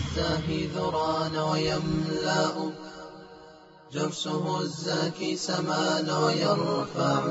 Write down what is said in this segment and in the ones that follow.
الزاهي ذران ويملأ جرسه الزاكي سمان ويرفع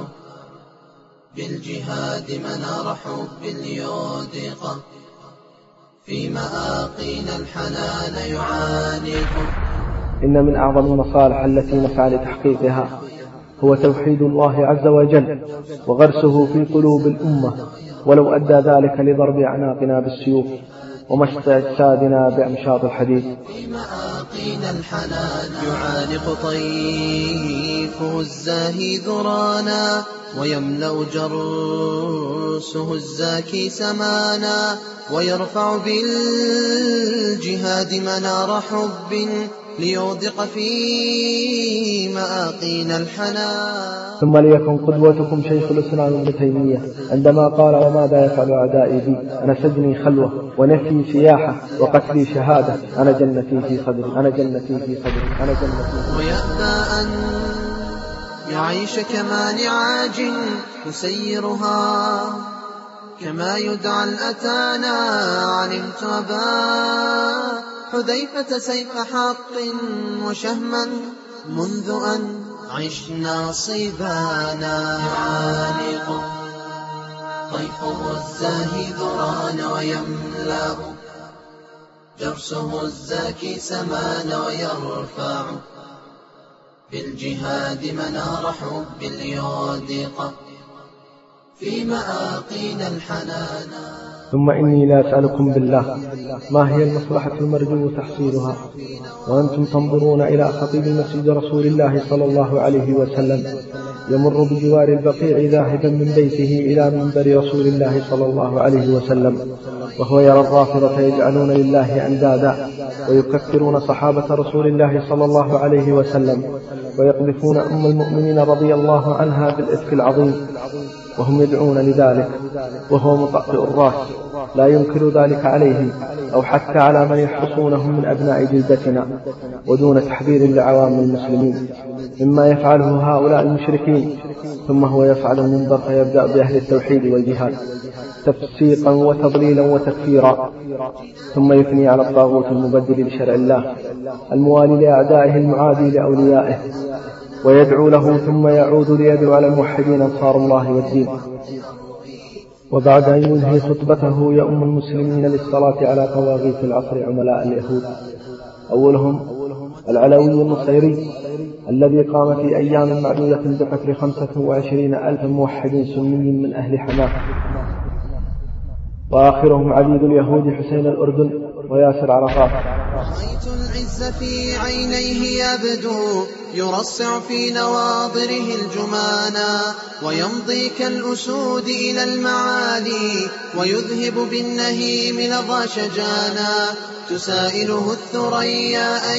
بالجهاد منار حب ليودق في مآقين الحنان يعانق. إن من أعظم المصالح التي نسعى لتحقيقها هو توحيد الله عز وجل وغرسه في قلوب الأمة، ولو أدى ذلك لضرب أعناقنا بالسيوف ومشط أجسادنا بأمشاط الحديد. في مآقين الحنان يعانق طيفه الزاهي ذرانا ويملأ جرسه الزاكي سمانا ويرفع بالجهاد منار حب ليودق في مآقين الحنان. ثم ليكن قدوتكم شيخ الإسلام ابن تيمية عندما قال: وماذا يفعل أعدائي بي؟ أنا سجني خلوة ونفي سياحة وقتلي شهادة، أنا جنتي في صدري، أنا جنتي في صدري، أنا جنتي في صدري. ويأبى أن يعيش كما نعاج يسيرها كما يدعى الأتانا علمت أبا حذيفة سيف حق وشهما منذ أن عشنا صبانا. يعانق طيفه الزاهي ذران ويملأ جرسه الزاكي سمان ويرفع بالجهاد منار حب ليودق في مآقين الحنان. ثم إني لا أسألكم بالله ما هي المصلحة المرجو تحصيلها وأنتم تنظرون إلى خطيب المسجد رسول الله صلى الله عليه وسلم يمر بجوار البقيع ذاهبا من بيته إلى منبر رسول الله صلى الله عليه وسلم، وهو يرى الرافضة يجعلون لله أندادا ويكفرون صحابة رسول الله صلى الله عليه وسلم ويقذفون أم المؤمنين رضي الله عنها بالإفك العظيم، وهم يدعون لذلك وهو مطأطئ الراس لا ينكر ذلك عليهم أو حتى على من يحرصونهم من أبناء جلدتنا، ودون تحذير لعوام المسلمين مما يفعله هؤلاء المشركين. ثم هو يصعد المنبر فيبدأ بأهل التوحيد والجهاد تفسيقا وتضليلا وتكفيرا، ثم يثني على الطاغوت المبدل لشرع الله الموالي لأعدائه المعادي لأوليائه ويدعو له، ثم يعود ليدعو على الموحدين أنصار الله والدين. وبعد أن ينهي خطبته يؤم المسلمين للصلاة على طواغيت العصر عملاء اليهود، أولهم العلوي النصيري الذي قام في أيام معدودة بقتل 25,000 موحد سني من أهل حماه، وآخرهم عبيد اليهود حسين الأردن وياسر عرفات. رأيت العز في عينيه يبدو يرصع في نواظره الجمانا ويمضي كالأسود إلى المعالي ويذهب بالنهيم لظى شجانا، تسائله الثريا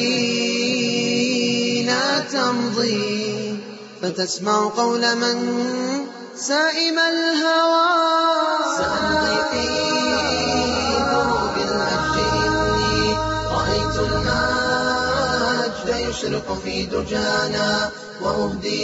أين تمضي فتسمع قول من سائم الهوى. سأمضي في دروب المجد إني رأيت المجد يشرق في دجانا وأهدي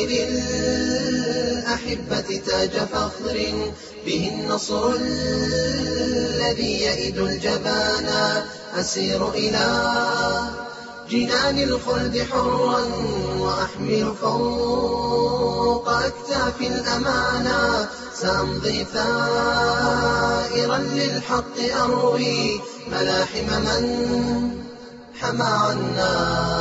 للأحبة تاج فخر به النصر الذي يئد الجبانا. أسير إلى جنان الخلد حرا وأحمل فوق أكتاف الأمانة، سأمضي ثائرا للحق أروي ملاحم من حمى عنا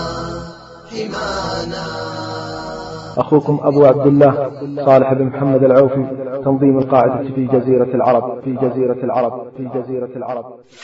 حمانا. أخوكم أبو عبد الله صالح بن محمد العوفي، تنظيم القاعدة في جزيرة العرب في جزيرة العرب في جزيرة العرب.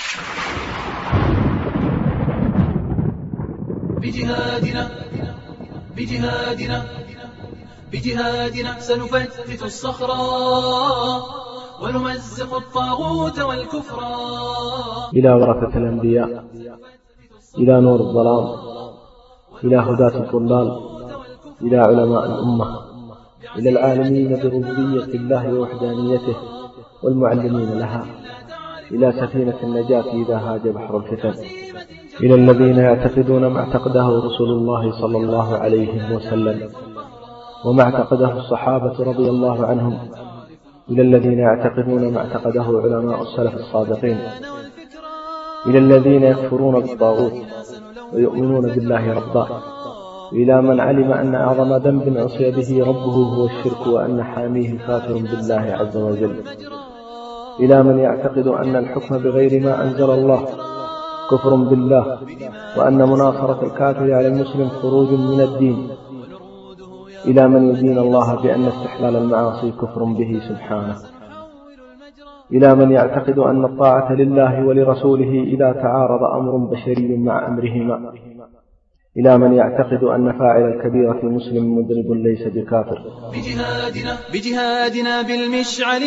بجهادنا بجهادنا بجهادنا سنفتت الصخرة ونمزق الطاغوت والكفر. إلى ورثة الأنبياء، إلى نور الظلام، إلى هداة الضلال، إلى علماء الأمة، إلى العالمين بربوبية الله ووحدانيته والمعلمين لها، إلى سفينة النجاة إذا هاج بحر الفتن، إلى الذين يعتقدون ما اعتقده رسول الله صلى الله عليه وسلم وما اعتقده الصحابة رضي الله عنهم، إلى الذين يعتقدون ما اعتقده علماء السلف الصادقين، إلى الذين يكفرون بالطاغوت ويؤمنون بالله ربا، إلى من علم أن أعظم ذنب عصي به ربه هو الشرك وأن حاميه كافر بالله عز وجل، إلى من يعتقد أن الحكم بغير ما أنزل الله كفر بالله، وأن مناصرة الكافر على المسلم خروج من الدين، إلى من يدين الله بأن استحلال المعاصي كفر به سبحانه، إلى من يعتقد أن الطاعة لله ولرسوله إذا تعارض أمر بشري مع أمرهما، إلى من يعتقد أن فاعل الكبيرة مسلم مذنب ليس بكافر. بجهادنا بالمشعل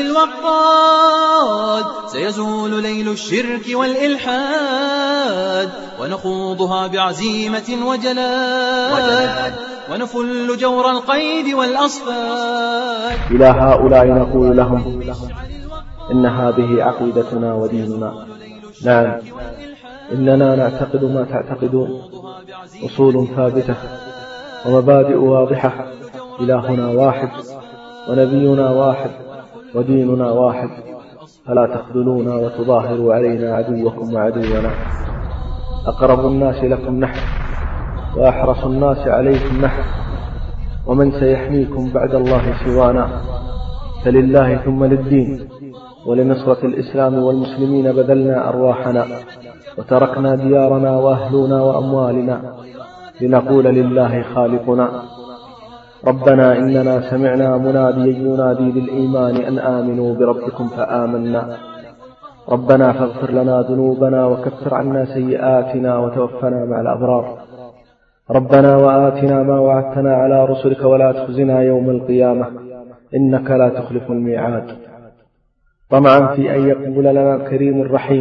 الوقاد سيزول ليل الشرك والإلحاد، ونخوضها بعزيمة وجلاد، ونفل جور القيد والأصفاد. إلى هؤلاء نقول لهم إن هذه عقيدتنا وديننا. نعم، إننا نعتقد ما تعتقدون، أصول ثابتة ومبادئ واضحة، إلهنا واحد ونبينا واحد وديننا واحد، فلا تخذلونا وتظاهروا علينا عدوكم وعدونا. أقرب الناس لكم نحن وأحرص الناس عليكم نحن، ومن سيحميكم بعد الله سوانا؟ فلله ثم للدين ولنصرة الإسلام والمسلمين بذلنا أرواحنا، وتركنا ديارنا وأهلنا وأموالنا لنقول لله خالقنا ربنا إننا سمعنا مناديا ينادي للإيمان أن آمنوا بربكم فآمنا، ربنا فاغفر لنا ذنوبنا وكفر عنا سيئاتنا وتوفنا مع الأبرار، ربنا وآتنا ما وعدتنا على رسلك ولا تخزنا يوم القيامة إنك لا تخلف الميعاد. طمعا في أن يقبل لنا الكريم الرحيم،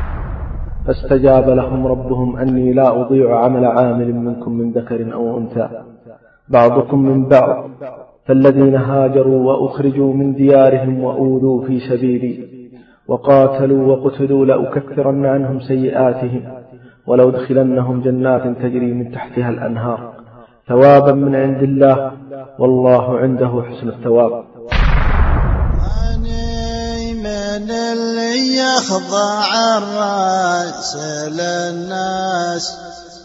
فاستجاب لهم ربهم أني لا أضيع عمل عامل منكم من ذكر أو أنثى بعضكم من بعض، فالذين هاجروا وأخرجوا من ديارهم وأوذوا في سبيلي وقاتلوا وقتلوا لأكفرن عنهم سيئاتهم ولأدخلنهم جنات تجري من تحتها الأنهار ثوابا من عند الله والله عنده حسن الثواب. من اللي يخضع الرأس للناس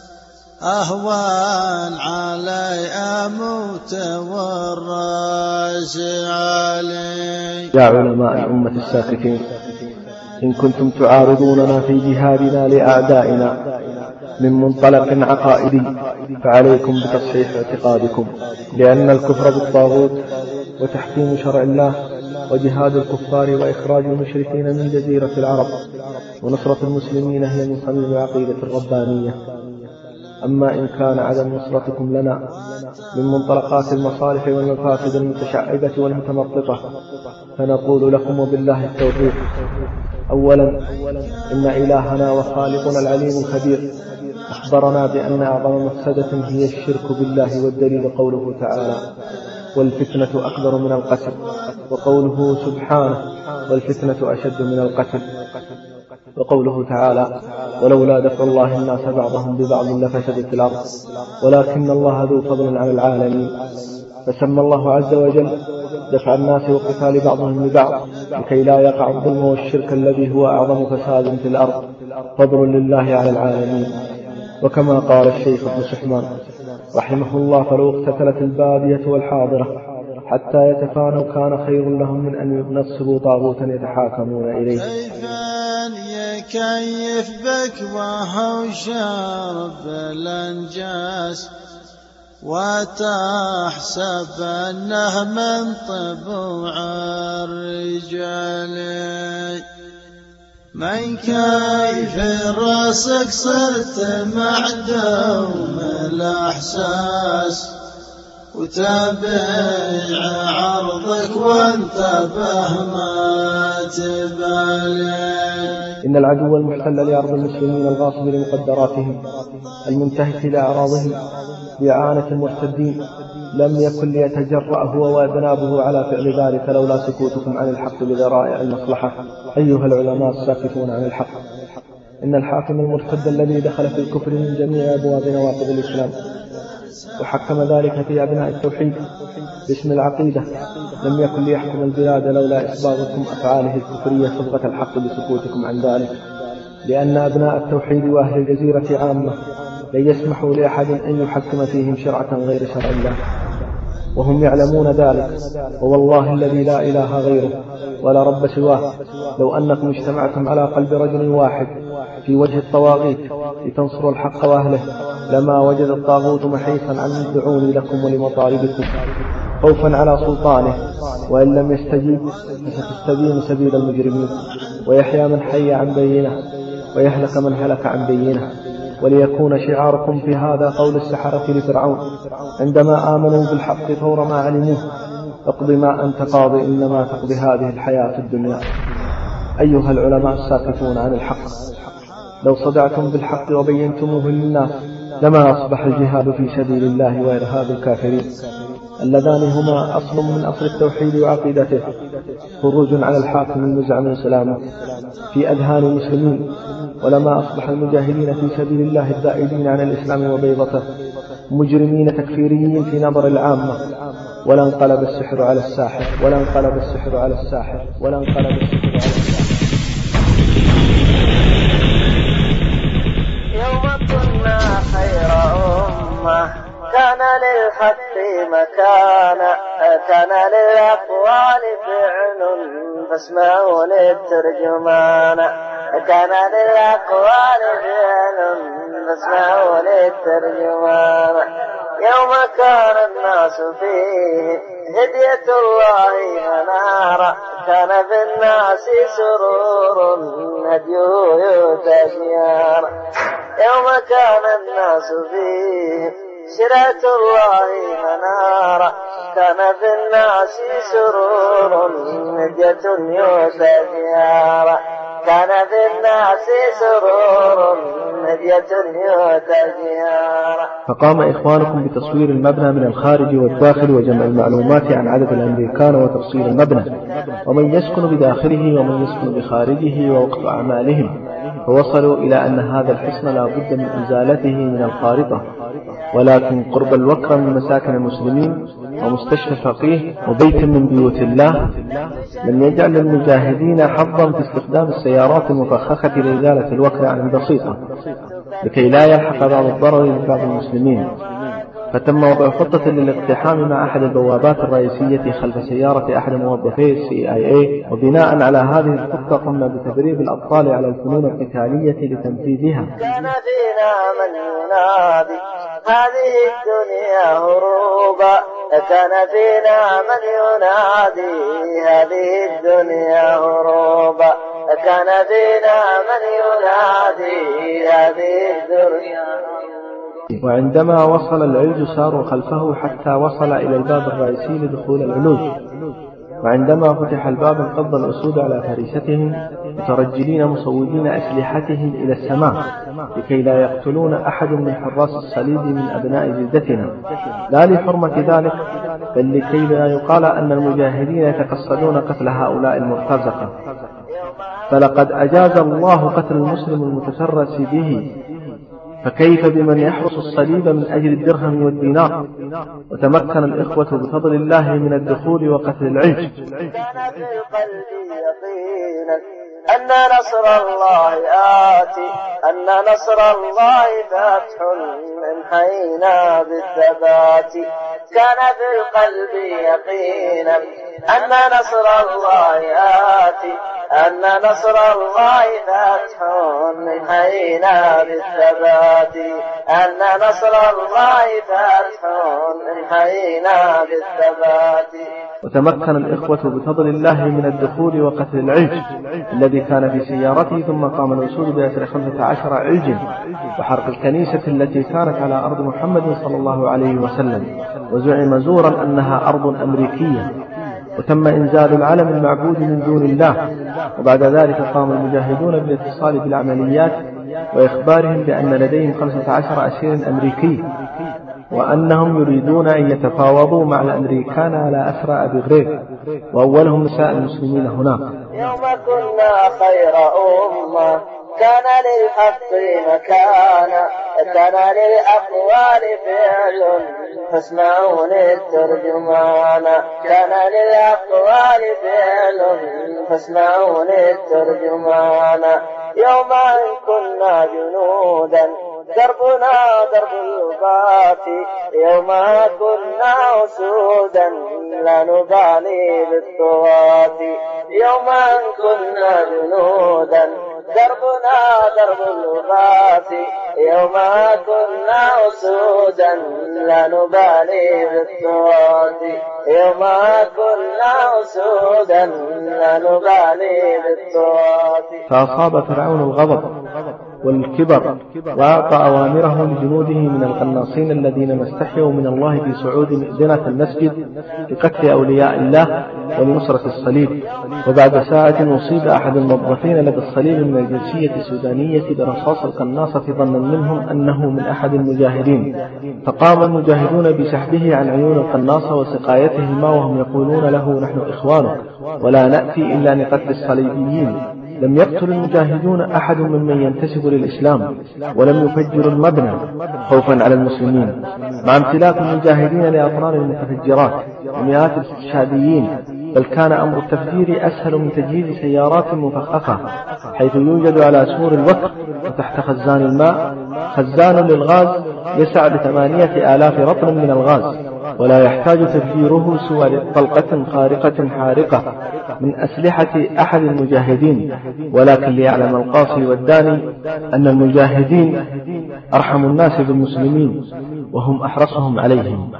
أهوان علي أموت والرأس علي. يا علماء الأمة الساكتين، إن كنتم تعارضوننا في جهادنا لأعدائنا من منطلق عقائدي فعليكم بتصحيح اعتقادكم، لأن الكفر بالطاغوت وتحكيم شرع الله وجهاد الكفار وإخراج المشركين من جزيرة العرب ونصرة المسلمين هي من صميم العقيدة الربانية. أما إن كان عدم نصرتكم لنا من منطلقات المصالح والمفاسد المتشعبة والمتمططة فنقول لكم وبالله التوفيق: أولا، إن إلهنا وخالقنا العليم الخبير أخبرنا بأن أعظم مفسدة هي الشرك بالله، والدليل قوله تعالى: والفتنة أكبر من القتل، وقوله سبحانه: والفتنة أشد من القتل، وقوله تعالى: ولولا دفع الله الناس بعضهم ببعض لفسدت الأرض ولكن الله ذو فضل على العالمين. فسمى الله عز وجل دفع الناس وقتال بعضهم لبعض لكي لا يقع الظلم والشرك الذي هو أعظم فساد في الأرض، فضل لله على العالمين. وكما قال الشيخ ابن سحمان رحمه الله: فلو اقتتلت البادية والحاضرة حتى يتفانوا كان خير لهم من أن ينصبوا طاغوتا يتحاكمون إليه. يكيف بك وهو شرب الأنجاس وتحسب أنه من طبوع الرجال، من كيف راسك صرت معدوم الأحساس وتابع عرضك وانتبه ما تبالي. إن العدو المحتل لأرض المسلمين الغاصب لمقدراتهم المنتهك لأعراضهم بإعانة المرتدين لم يكن ليتجرأ هو وأذنابه على فعل ذلك لولا سكوتكم عن الحق بذرائع المصلحة. أيها العلماء الساكتون عن الحق، إن الحاكم المرتد الذي دخل في الكفر من جميع أبواب نواقض الإسلام وحكم ذلك في أبناء التوحيد باسم العقيدة لم يكن ليحكم البلاد لولا إسباغكم أفعاله الكفرية صبغة الحق بسكوتكم عن ذلك. لأن أبناء التوحيد وأهل الجزيرة عامة لن يسمحوا لأحد أن يحكم فيهم شرعة غير شرع الله، وهم يعلمون ذلك، ووالله الذي لا إله غيره ولا رب سواه لو أنكم اجتمعتم على قلب رجل واحد في وجه الطواغيت لتنصروا الحق وأهله لما وجد الطاغوت محيصا عن يدعوني لكم ولمطالبكم خوفا على سلطانه، وإن لم يستجيب فستستبين سبيل المجرمين، ويحيى من حي عن بينه ويهلك من هلك عن بينه. وليكون شعاركم في هذا قول السحرة لفرعون عندما آمنوا بالحق فور ما علموه: اقض ما أنت قاض إنما تقضي هذه الحياة الدنيا. أيها العلماء الساكتون عن الحق، لو صدعتم بالحق وبينتموه للناس لما أصبح الجهاد في سبيل الله وإرهاب الكافرين اللذان هما أصل من أصل التوحيد وعقيدته، خروج على الحاكم المزعم سلامه في أذهان المسلمين، ولما أصبح المجاهدين في سبيل الله الذائدين عن الإسلام وبيضته مجرمين تكفيريين في نظر العامة، ولا انقلب السحر على الساحر يوم كنا خير أمة كان للحق مكانا، كان للأقوال فعل فاسمعوا للترجمان، كان للأقوال فعل فاسمعوا للترجمان. يوم كان الناس فيه هدية الله منارا، كان في الناس سرور هديه يتجيان. يوم كان الناس فيه شرعة الله منارا، كان في الناس سرور هدية يتجيان. كان في الناس سرور هدية يتجيان. فقام إخوانكم بتصوير المبنى من الخارج والداخل وجمع المعلومات عن عدد الأمريكان وتفصيل المبنى ومن يسكن بداخله ومن يسكن بخارجه ووقف أعمالهم، فوصلوا إلى أن هذا الحصن لا بد من إزالته من الخارطة، ولكن قرب الوكرة من مساكن المسلمين ومستشفى فقيه وبيت من بيوت الله لم يجعل للمجاهدين حظا في استخدام السيارات المفخخة لإزالة الوكرة عن البسيطة لكي لا يلحق بعض الضرر لبعض المسلمين، فتم وضع خطة للاقتحام مع أحد البوابات الرئيسية خلف سيارة أحد موظفي CIA، وبناء على هذه الخطة قمنا بتدريب الأبطال على الفنون القتالية لتنفيذها. كان فينا من ينادي هذه الدنيا هروبا، كان فينا من ينادي هذه الدنيا هروبا، كان فينا من ينادي هذه الدنيا. وعندما وصل العلج ساروا خلفه حتى وصل إلى الباب الرئيسي لدخول العلوج، وعندما فتح الباب انقض الأسود على فريستهم مترجلين مصوبين أسلحتهم إلى السماء لكي لا يقتلون أحد من حراس الصليب من أبناء جلدتنا، لا لحرمة ذلك بل لكي لا يقال أن المجاهدين يتقصدون قتل هؤلاء المرتزقة. فلقد أجاز الله قتل المسلم المتسرس به، فكيف بمن يحرس الصليب من أجل الدرهم والدينار؟ وتمكن الإخوة بفضل الله من الدخول وقتل العلج. كان في القلب يقينا أن نصر الله آتي، أن نصر الله فاتح من حينا بالثبات. كان في القلب يقينا أن نصر الله آتي، أن نصر الله فاتح من حينا بالثبات، أن نصر الله فاتح من حينا بالثبات. وتمكن الإخوة بفضل الله من الدخول وقتل العلج الذي كان في سيارته، ثم قام الوصول بأسر 15 علج وحرق الكنيسة التي كانت على أرض محمد صلى الله عليه وسلم، وزعم زورا أنها أرض أمريكية، وتم إنزال العلم المعبود من دون الله. وبعد ذلك قام المجاهدون بالاتصال بالعمليات وإخبارهم بأن لديهم 15 أسير أمريكي، وأنهم يريدون أن يتفاوضوا مع الأمريكان على أسرى أبي غريب وأولهم نساء المسلمين هناك. يوم كنا خير أمة كان للحق مكانا، كان للأقوال فعل فاسمعوا للترجمان، كان للأقوال فعل فاسمعوا للترجمان. يوم أن كنا جنودا دربنا درب البات، يوم كنا أسودا لا نبالي بالطوات، يوم أن كنا جنودا دربنا درب البات، يوم كنا أسودا لا نبالي بالطوات، يوم كنا أسودا لا نبالي بالطوات. فأصاب فرعون الغضب والكبر وأعطى أوامره لجنوده من القناصين الذين ما استحيوا من الله في صعود مئذنة المسجد لقتل أولياء الله ولنصرة الصليب. وبعد ساعة أصيب أحد الموظفين لدى الصليب من الجنسية السودانية برصاص القناصة ظنا منهم أنه من أحد المجاهدين، فقام المجاهدون بسحبه عن عيون القناصة وسقايته الماء وهم يقولون له نحن إخوانك ولا نأتي إلا لقتل الصليبيين. لم يقتل المجاهدون أحد ممن ينتسب للإسلام ولم يفجروا المبنى خوفا على المسلمين، مع امتلاك المجاهدين لأطنان المتفجرات ومئات الاستشهاديين، بل كان أمر التفجير أسهل من تجهيز سيارات مفخخة، حيث يوجد على سور الوكر وتحت خزان الماء خزان للغاز يسع ب8,000 رطل من الغاز، ولا يحتاج تفجيره سوى طلقة خارقة حارقة من أسلحة أحد المجاهدين. ولكن ليعلم القاصي والداني أن المجاهدين أرحم الناس بالمسلمين وهم أحرصهم عليهم.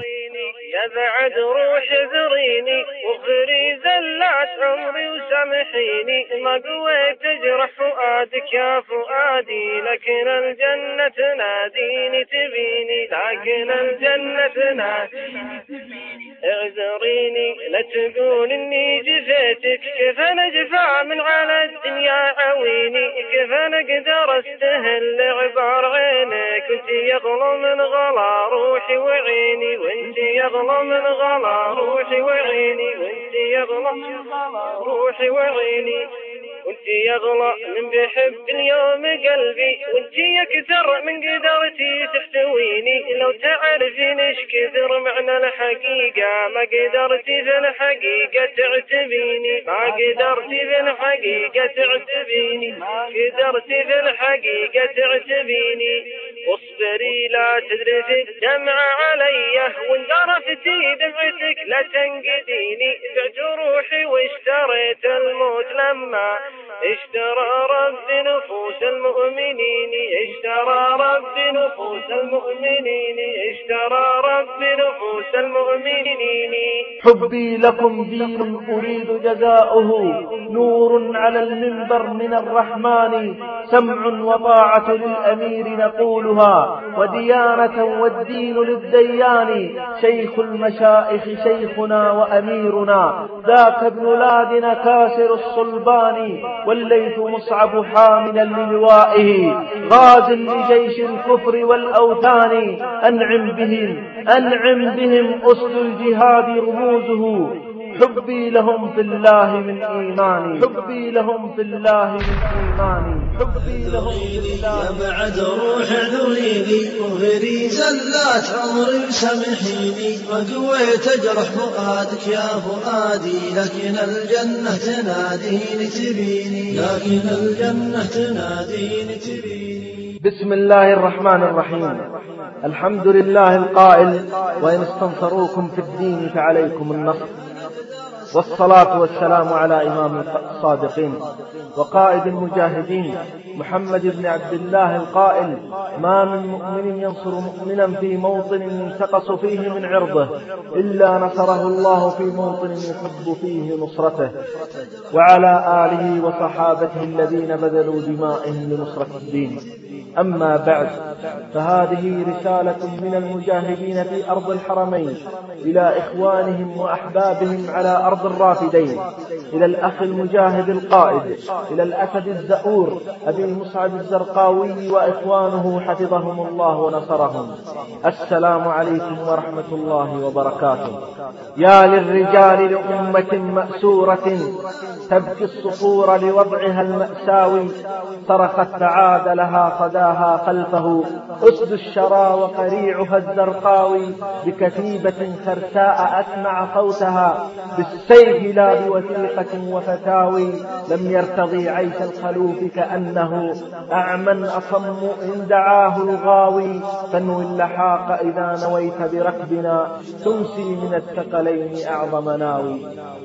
يبعد روح ذريني وغري زلات عمري وسامحيني، ما قويت تجرح فؤادك يا فؤادي، لكن الجنة تناديني تبيني، لكن الجنة تناديني تبيني. اعذريني لا تقول اني جفيتك، كيف انا جفا من على الدنيا عويني، كيف انا اقدر استهل عبار عينك، وانت يغلى من غلا روحي وعيني، وانت يغلى من غلا روحي وعيني، وانت يغلى من غلا روحي وعيني، وانت يغلى من بحب اليوم قلبي، وانت يكثر من قدرتي تحتويني، لو تعرفين ايش كثر معنى الحقيقة ما قدرتي في الحقيقة تعتبيني، ما قدرتي في الحقيقة تعتبيني، ما قدرتي في الحقيقة تعتبيني. واصبري لا تدرسي الدمع علي، وان ضرفتي دمعتك لا تنقديني، بعت روحي واشتريت الموت لما اشترى رب نفوس المؤمنين، اشترى رب نفوس المؤمنين، اشترى رب نفوس المؤمنين. حبي لكم دين أريد جزاؤه، نور على المنبر من الرحمن، سمع وطاعة للأمير نقولها، وديانة والدين للديان، شيخ المشائخ شيخنا وأميرنا، ذاك ابن لادن كاسر الصلبان، والليث مصعب حاملا للوائه، غاز لجيش الكفر والأوثان، أنعم بهم أسد الجهاد رموزه، حبي لهم في الله من إيماني، حبي لهم في الله من إيماني، حبي لهم في الله. بعد روح ذريني وغري زلات عمري سامحيني، وقويت أجرح فؤادك يا فؤادي، لكن الجنة تناديني تبيني، لكن الجنة تناديني تبيني. بسم الله الرحمن الرحيم. الحمد لله القائل وإن استنصروكم في الدين فعليكم النصر، والصلاة والسلام على إمام الصادقين وقائد المجاهدين محمد بن عبد الله القائل: ما من مؤمن ينصر مؤمنا في موطن ينتقص فيه من عرضه إلا نصره الله في موطن يحب فيه نصرته، وعلى آله وصحابته الذين بذلوا دمائهم لنصرة الدين. أما بعد، فهذه رسالة من المجاهدين في أرض الحرمين إلى إخوانهم وأحبابهم على أرض الرافدين، إلى الأخ المجاهد القائد، إلى الأسد الزؤور أبي مصعب الزرقاوي وإخوانه حفظهم الله ونصرهم. السلام عليكم ورحمة الله وبركاته. يا للرجال لأمة مأسورة تبكي الصخور لوضعها المأساوي، صرخت فعاد لها صداها خلفه أسد الشرى وقريعها الزرقاوي، بكتيبة خرساء أسمع صوتها بالسيف بالسيف لا بوثيقة وفتاوي. لم يرتضي عيش الخلوف كأنه أعمى أصم إن دعاه الغاوي. فانوي اللحاق إذا نويت بركبنا تمسي من الثقلين أعظم ناوي.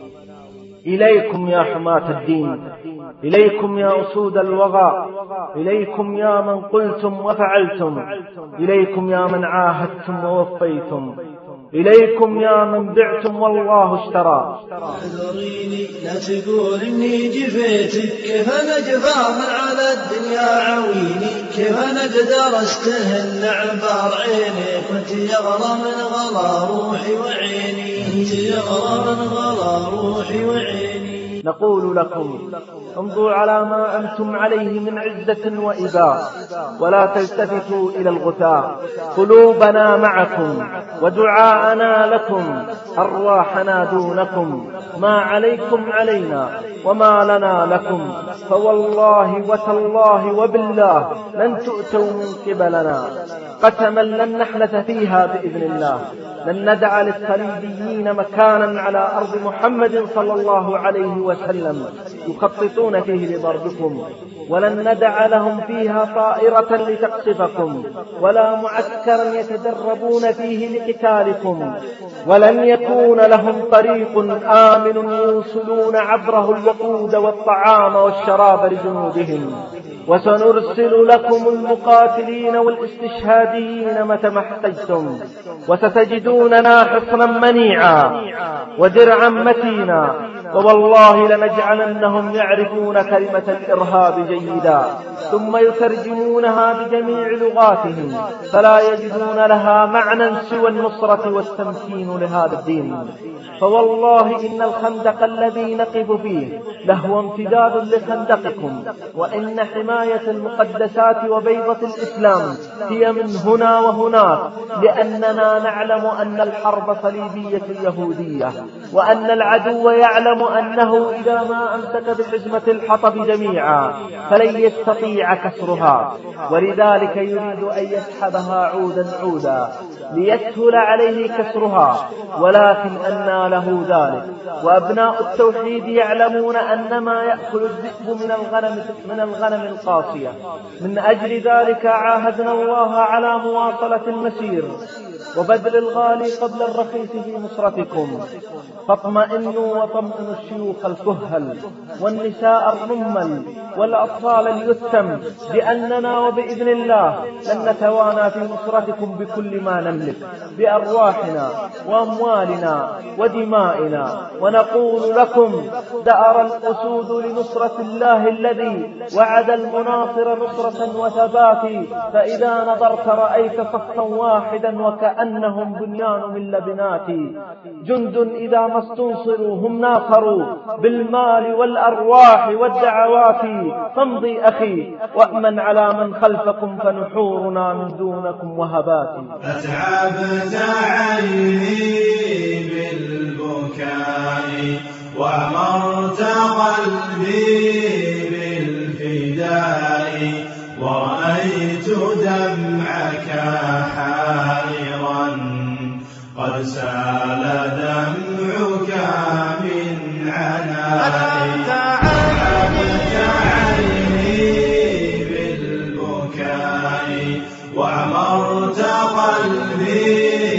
إليكم يا حماة الدين، إليكم يا أسود الوغى، إليكم يا من قلتم وفعلتم، إليكم يا من عاهدتم ووفيتم، إليكم يا من بعتم والله اشترى. احذريني لا تقول إني جفيتك، كيف أنا جفاها على الدنيا عويني، كيف أنا قدر استهل عبار عيني، كنت يغلى من غلا روحي وعيني، كنت يغلى من غلا روحي وعيني. نقول لكم امضوا على ما أنتم عليه من عزة وإباء، ولا تلتفتوا إلى الغثاء. قلوبنا معكم ودعاءنا لكم، أرواحنا دونكم، ما عليكم علينا وما لنا لكم. فوالله وتالله وبالله لن تؤتوا من قبلنا، قسما لن نحنث فيها بإذن الله. لن ندع للصليبيين مكانا على أرض محمد صلى الله عليه وسلم يخططون فيه لضربكم، ولن ندع لهم فيها طائرة لتقصفكم، ولا معسكرا يتدربون فيه لقتالكم، ولن يكون لهم طريق آمن يوصلون عبره الوقود والطعام والشراب لجنودهم. وسنرسل لكم المقاتلين والاستشهاديين متى ما احتجتم، وستجدوننا حصنا منيعا ودرعا متينا، ووالله لنجعلنهم يعرفون كلمة الإرهاب جيدا، ثم يترجمونها بجميع لغاتهم، فلا يجدون لها معنى سوى النصرة والتمكين لهذا الدين. فوالله إن الخندق الذي نقف فيه لهو امتداد لخندقكم، وإن حماية المقدسات وبيضة الإسلام هي من هنا وهناك، لأننا نعلم أن الحرب صليبية يهودية، وأن العدو يعلم أنه إذا ما أمسك بحزمة الحطب جميعا فلن يستطيع كسرها، ولذلك يريد أن يسحبها عودا عودا ليسهل عليه كسرها، ولكن أنى له ذلك. وأبناء التوحيد يعلمون أن ما يأكل الذئب من الغنم القاسية. من أجل ذلك عاهدنا الله على مواصلة المسير وبذل الغالي قبل الرخيص في نصرتكم. فاطمئنوا وطمئنوا الشيوخ الكهل والنساء الرمل والأطفال اليتم، لأننا وبإذن الله لن نتوانى في نصرتكم بكل ما نملك بأرواحنا وأموالنا ودمائنا. ونقول لكم دأر الأسود لنصرة الله الذي وعد المناصر نصرة وثبات، فإذا نظرت رأيت صفا واحدا وكأنهم بنيان من لبنات، جند إذا ما استنصروا هم ناصروا بالمال والأرواح والدعوات. فامضي أخي وأمن على من خلفكم فنحورنا من دونكم وهبات. أتعبت عيني بالبكاء وأمرت قلبي بالفداء، ورأيت دمعك حائرا قد سال دمعك من عنائي. أتعبت عيني بالبكاء وأمرت قلبي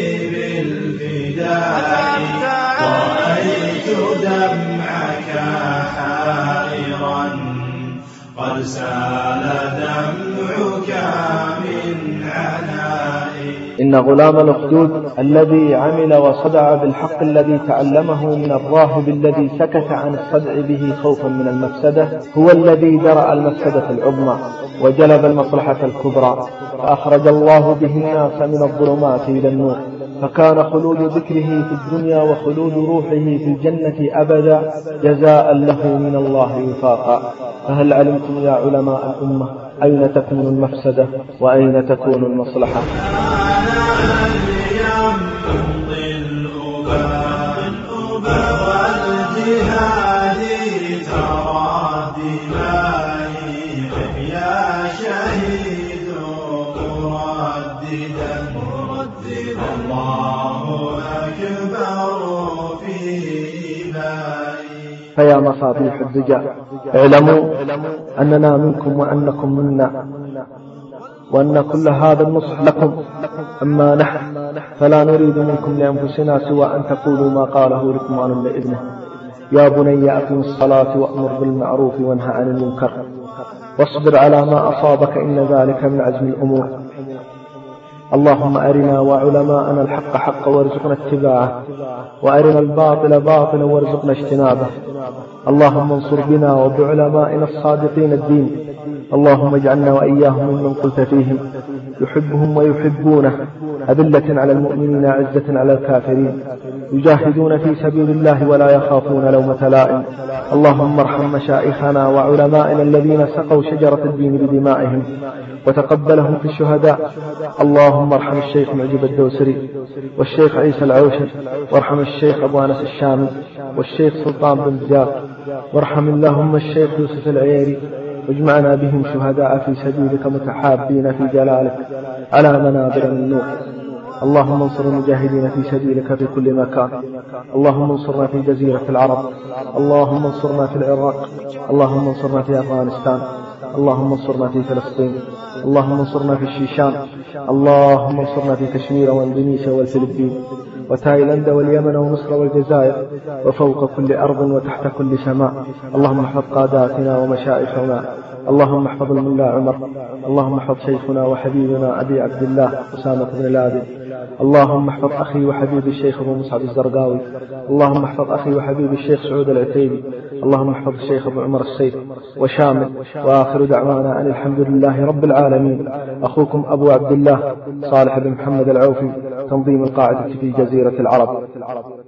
بالفداء، ورأيت دمعك حائرا قد سال دمعك من عنائي. إن غلام الأخدود الذي عمل وصدع بالحق الذي تعلمه من الراهب الذي سكت عن الصدع به خوفا من المفسدة هو الذي درأ المفسدة العظمى وجلب المصلحة الكبرى، فأخرج الله به الناس من الظلمات إلى النور، فكان خلود ذكره في الدنيا وخلود روحه في الجنة أبدا جزاء له من الله وفاقا. فهل علمتم يا علماء الأمة أين تكون المفسدة وأين تكون المصلحة؟ الله أكبر في فيا مصابيح الدجى اعلموا أننا منكم وأنكم منا، وأن كل هذا النصح لكم. أما نحن فلا نريد منكم لأنفسنا سوى أن تقولوا ما قاله لقمان لابنه: يا بني أقم الصلاة وأمر بالمعروف وانهى عن المنكر واصبر على ما أصابك إن ذلك من عزم الأمور. اللهم أرنا وعلماءنا الحق حقا وارزقنا اتباعه، وأرنا الباطل باطلا وارزقنا اجتنابه. اللهم انصر بنا وبعلمائنا الصادقين الدين. اللهم اجعلنا وإياهم ممن قلت فيهم يحبهم ويحبونه، أذلة على المؤمنين عزة على الكافرين، يجاهدون في سبيل الله ولا يخافون لومة لائم. اللهم ارحم مشائخنا وعلمائنا الذين سقوا شجرة الدين بدمائهم وتقبلهم في الشهداء. اللهم ارحم الشيخ معجب الدوسري والشيخ عيسى العوشر، وارحم الشيخ أبو أنس الشامي والشيخ سلطان بن زياد، وارحم اللهم الشيخ يوسف العييري، واجمعنا بهم شهداء في سبيلك متحابين في جلالك على منابر من نور. اللهم انصر المجاهدين في سبيلك في كل مكان. اللهم انصرنا في جزيرة العرب، اللهم انصرنا في العراق، اللهم انصرنا في أفغانستان، اللهم انصرنا في فلسطين، اللهم انصرنا في الشيشان، اللهم انصرنا في كشمير واندونيسيا والفلبين وتايلاند واليمن ومصر والجزائر وفوق كل أرض وتحت كل سماء. اللهم احفظ قاداتنا ومشائخنا، اللهم احفظ الملا عمر، اللهم احفظ شيخنا وحبيبنا أبي عبد الله أسامة بن لادن، اللهم احفظ أخي وحبيبي الشيخ أبو مصعب الزرقاوي، اللهم احفظ أخي وحبيبي الشيخ سعود العتيبي، اللهم احفظ الشيخ أبو عمر السيف وشامل. وآخر دعوانا أن الحمد لله رب العالمين. أخوكم أبو عبد الله صالح بن محمد العوفي، تنظيم القاعدة في جزيرة العرب.